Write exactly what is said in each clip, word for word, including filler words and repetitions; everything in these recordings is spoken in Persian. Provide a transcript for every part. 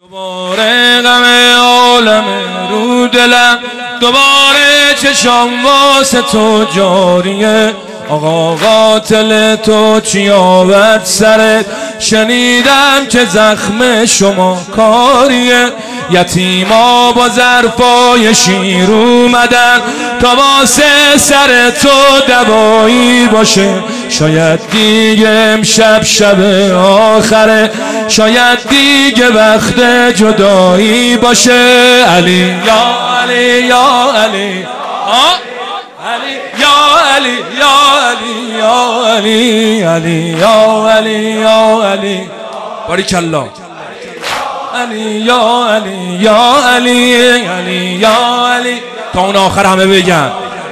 دوباره غم عالم رو دلم، دوباره چشام واسه تو جاریه. آقا قاتل تو چی آورد سرت؟ شنیدم که زخم شما کاریه. یتیما با ظرفای شیر اومدن تا واسه سر تو دوایی باشه. شاید دیگه امشب شب آخره، شاید دیگه وقت جدایی باشه. علی یا علی یا علی آه علی یا علی یا علی یا علی علی یا علی یا علی باریکالله. علی یا علی یا علی علی یا علی تا اون آخر همه بگن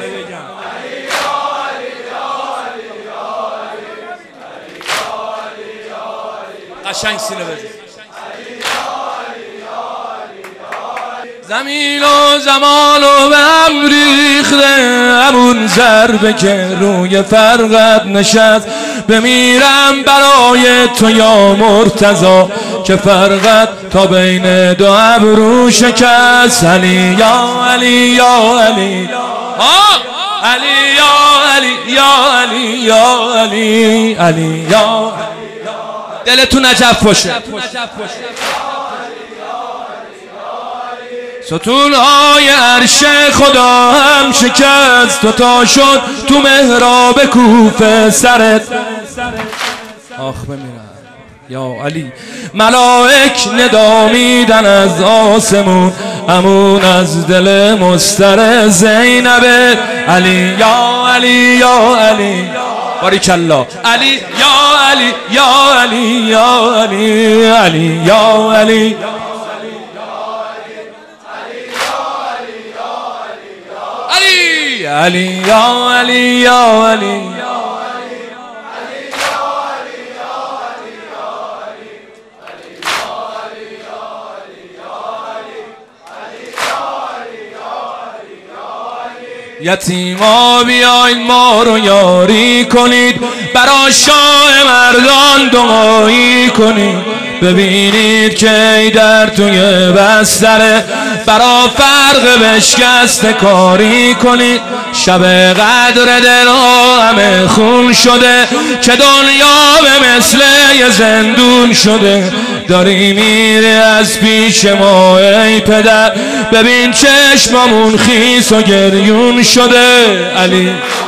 قشنگ سینه بزن. زمین و زمان و به هم ریخته، همون ضربه که روی فرقت نشست. بمیرم برای تو یا مرتضی که فرقت تا بین دو ابرو شکست. علی یا علی یا علی آه علی یا علی یا علی یا علی علی یا دلتون نجف باشه. ستونهای عرش خدا هم شکست، تو تا شد تو محراب کوفه سرت. آخ بمیرم یا علی. ملائک ندا میدن از آسمون، امون از دل مستر زینب. علی یا علی یا علی باریکالله. علی یا علی یا علی یا علی علی یا علی علی یا علی یا علی یتیما بیاین ما رو یاری کنید، برا شاه مردان دعایی کنید. ببینید که ای در توی بستره، برا فرق بشکست کاری کنید. شب قدر دل همه خون شده، که دنیا به مثل یه زندون شده. داری میری از پیش ما ای پدر، ببین چشممون خیس و گریون شده. علی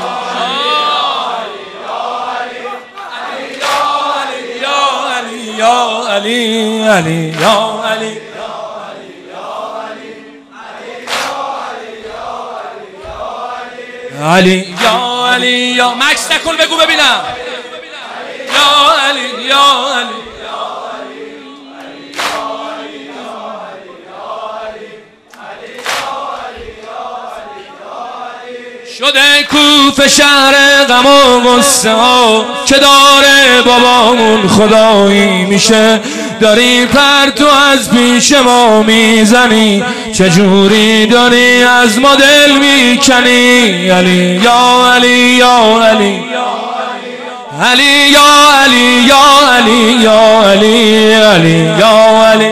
یا علی علی یا علی علی یا علی یا مکس نکن بگو ببینم. یا علی یا علی شده کوفه شهر غم و غصه ها، که داره بابامون خدایی میشه. داری پرتو از پیش ما میزنی، چجوری داری از ما دل میکنی. علی یا علی یا علی علی یا علی یا علی یا علی علی یا علی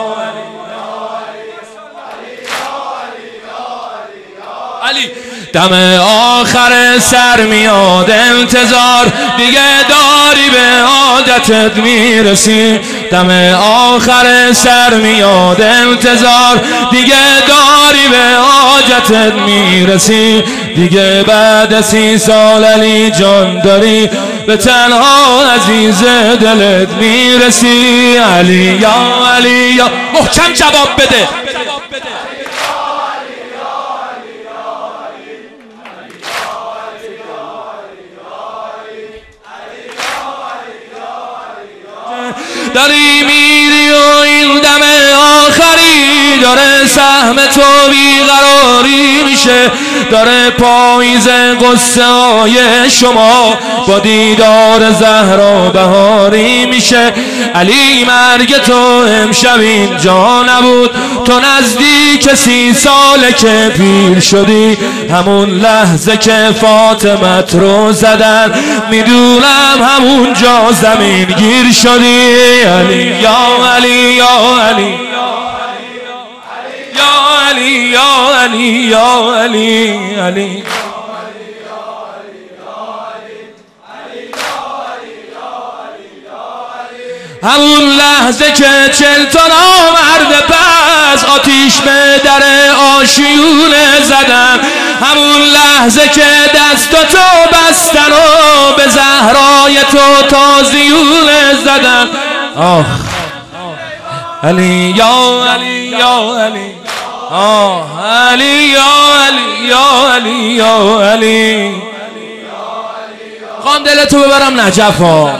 علی. دم آخر سر میاد انتظار، دیگه داری به عادتت میرسی. دم آخر سر میاد انتظار، دیگه داری به عادتت میرسی. دیگه بعد سی سال علی جان داری به تنها عزیز دلت میرسی. علی یا علی یا محکم جواب بده. داری میری و این دم آخری، داره سهم تو بیقراری میشه. داره پاییز قصه های شما با دیدار زهرا بهاری میشه. علی مرگ تو امشب اینجا نبود، تو نزدیک سی ساله که پیر شدی. همون لحظه که فاطمت رو زدن، میدونم همون جا زمین گیر شدی. علی یا علی یا علی علی یا علی علی همون لحظه که چل تا نامرد پس آتیش به در آشیونه زدن، همون لحظه که دستاتو بستن و به زهرای تو تازیونه زدن. آخ علی یا علی یا علی، آه علی یا علی یا علی یا علی. خواهم دلتو ببرم نجف ها،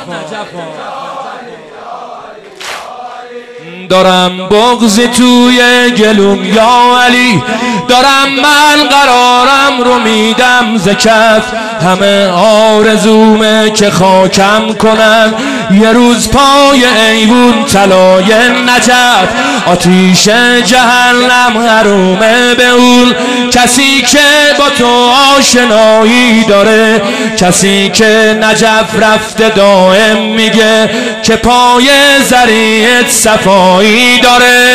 دارم بغضی توی گلوم یا علی، دارم من قرارم رو میدم ز کف، همه آرزومه که خاکم کنن یه روز پای ایوون طلای نجف. آتیش جهنم حرومه به اون کسی که با تو آشنایی داره، کسی که نجف رفته دائم میگه که پای ذریعت صفایی داره.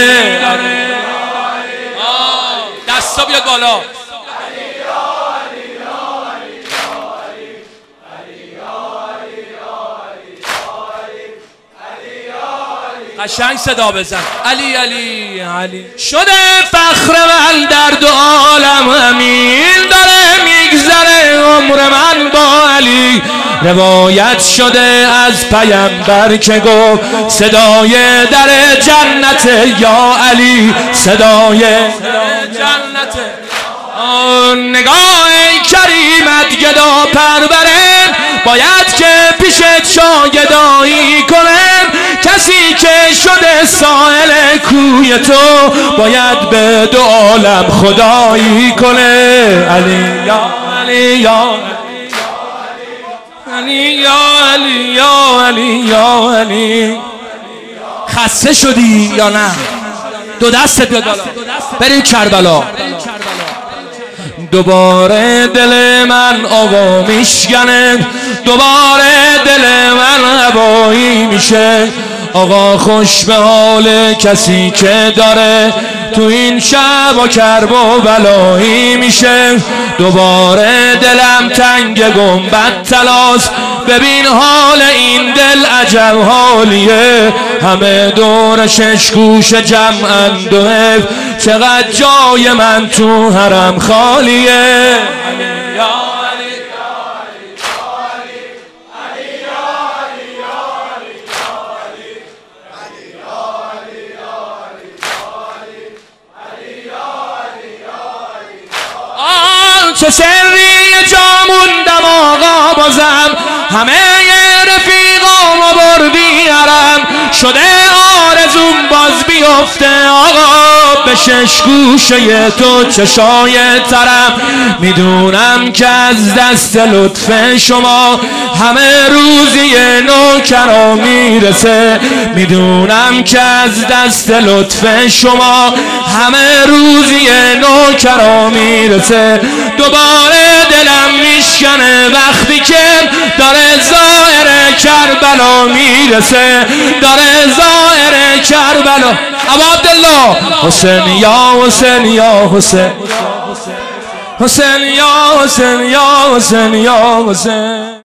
دستا بیاد بالا. قشنگ صدا بزن علی علی علی. شده فخر من در دو عالم همین، داره میگذره عمر من با علی. روایت شده از پیامبر که گفت صدای در جنت یا علی، صدای جنت. نگاه کریمت گدا پروره، باید که پیشت شاگدایی کنه، کسی که شده سائل کوی تو باید به دو عالم خدایی کنه. علی یا علی یا علی یا علی یا علی یا علی. خسته شدی یا نه؟ دو دستت بیاد بالا، بریم کربلا. دوباره دل من آوا میشکنه، دوباره دل من هوایی میشه. آقا خوش به حال کسی که داره تو این شب و کرب و بلایی میشه. دوباره دلم تنگ گنبد طلاست، ببین حال این دل عجب حالیه. همه دور شش گوش جمعند و حیف، چقدر جای من تو حرم خالیه. چه سری جا موندم آقا بازم، همه رفیقام و بردی حرم. شده آرزوم باز بیفته آقا به شش گوشه تو چشای ترم. میدونم که از دست لطف شما همه روزی نوکرا میرسه، میدونم که از دست لطف شما همه روزی نوکرا میرسه. دوباره دلم میشکنه وقتی که داره زائر کربلا میرسه، داره زائر کربلا. ابا عبدالله حسین یا حسین یا حسین، حسین یا حسین یا حسین یا حسین.